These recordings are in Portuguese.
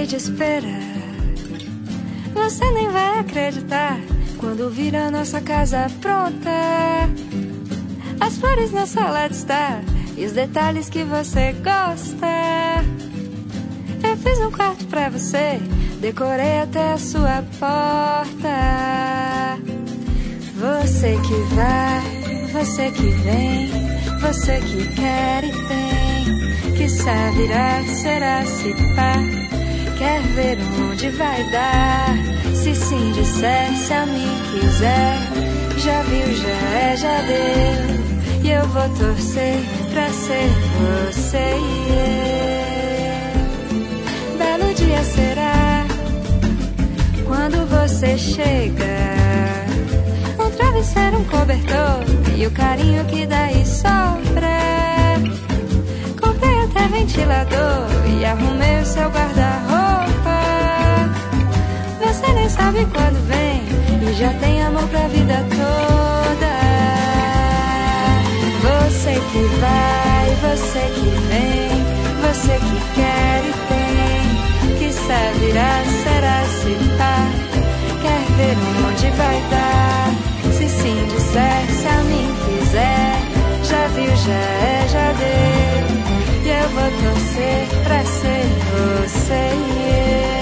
cansei de esperar. Você nem vai acreditar quando vir a nossa casa pronta. As flores na sala de estar e os detalhes que você gosta. Eu fiz um quarto pra você, decorei até a sua porta. Você que vai, você que vem, você que quer e tem, que sabe irá, será, se pá, quer ver onde vai dar. Se sim disser, se a mim quiser, já viu, já é, já deu. E eu vou torcer pra ser você e eu. Belo dia será quando você chega. Um travesseiro, um cobertor e o carinho que daí sobra. Comprei até ventilador e arrumei o seu guarda-roupa. Você nem sabe quando vem e já tem amor pra vida toda. Você que vai, você que vem, você que quer e tem, que sabe irá, será, se pá, quer ver onde vai dar. Se sim disser, se a mim quiser, já viu, já é, já deu. E eu vou torcer pra ser você e eu.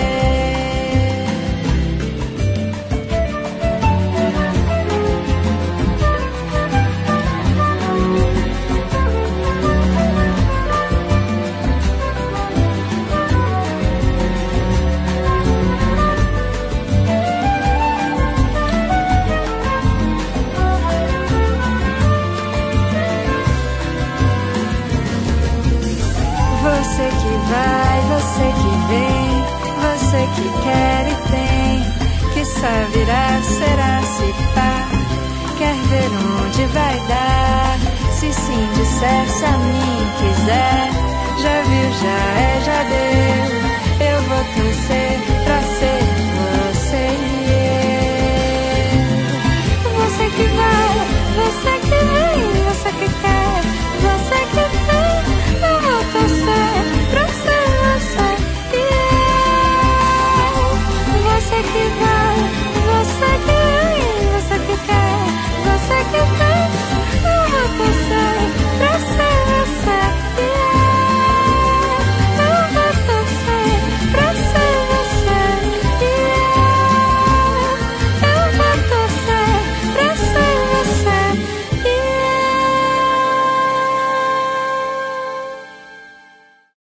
Você que vai, você que vem, você que quer e tem, que sabe irá, será, se pá, quer ver onde vai dar. Se sim disser, se a mim quiser, já viu, já é, já deu. Eu vou torcer